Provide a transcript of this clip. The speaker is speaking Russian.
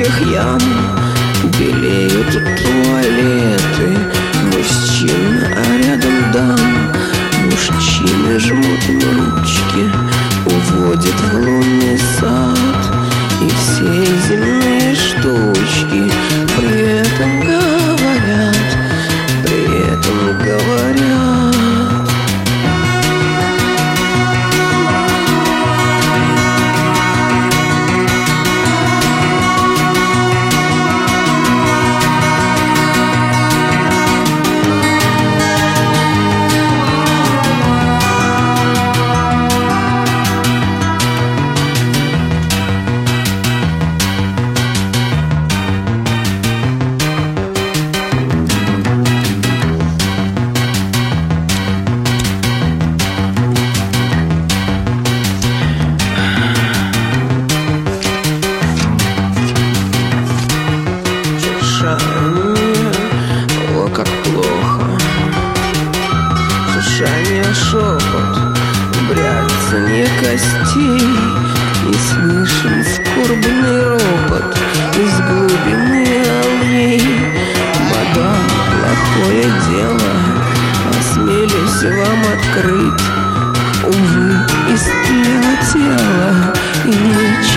узких ям белеют туалеты мужчин, а рядом дам. Мужчины жмут мне ручки, уводят в лунный сад, и все земные штучки при этом говорят, при этом говорят. О, как плохо. Шуршание, шепот, бряцанье костей, и слышен скорбный ропот из глубины аллей. Мадам, плохое дело, осмелюсь вам открыть. Увы, истлело тело, и нечего